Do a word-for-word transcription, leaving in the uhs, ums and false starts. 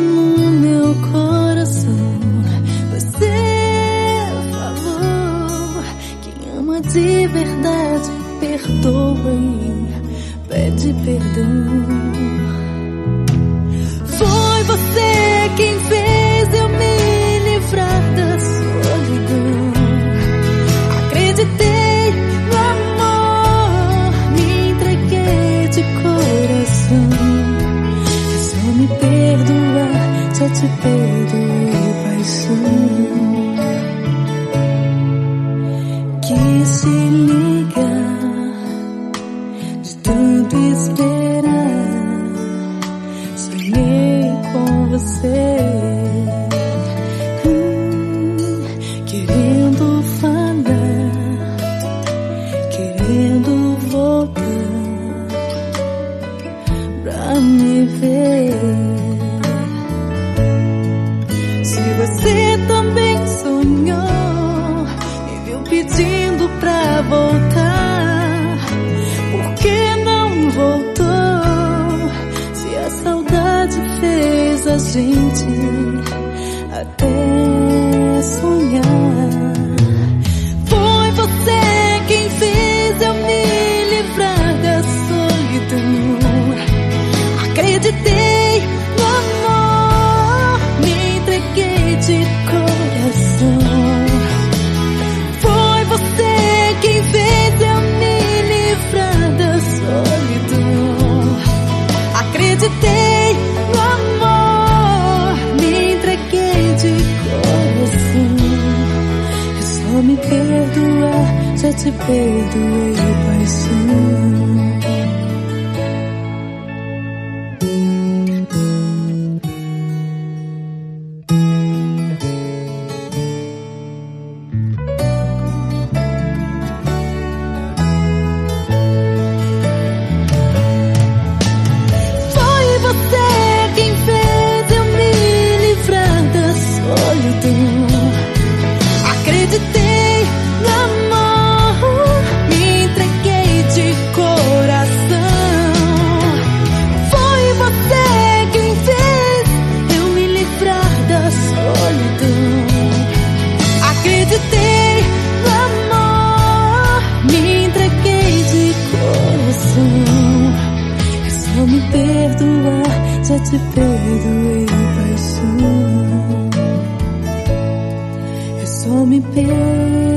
no meu coração. Você falou que ama de verdade, perdoa e pede perdão. Foi você quem fez eu me livrar da solidão. Acreditei no amor, me entreguei de coração. É só me perdoar, já te perdoei, paixão. Quis se ligar de tanto esperar, sonhei com você, hum, querendo falar, querendo voltar pra me ver. Se você também sonhou, me viu pedindo pra voltar, por que não voltou? Se a saudade fez a gente até sonhar. Foi você quem fez eu me livrar da solidão. Acreditei no amor, me entreguei de coração. Foi você quem fez eu me livrar da solidão. Acreditei no amor, me entreguei de coração. É só me perdoar, já te perdoei, paixão. Acreditei no amor, me entreguei de coração. Foi você quem fez eu me livrar da solidão. Acreditei no amor, me entreguei de coração. É só me perdoar, já te perdoei, paixão. Só me perdoa.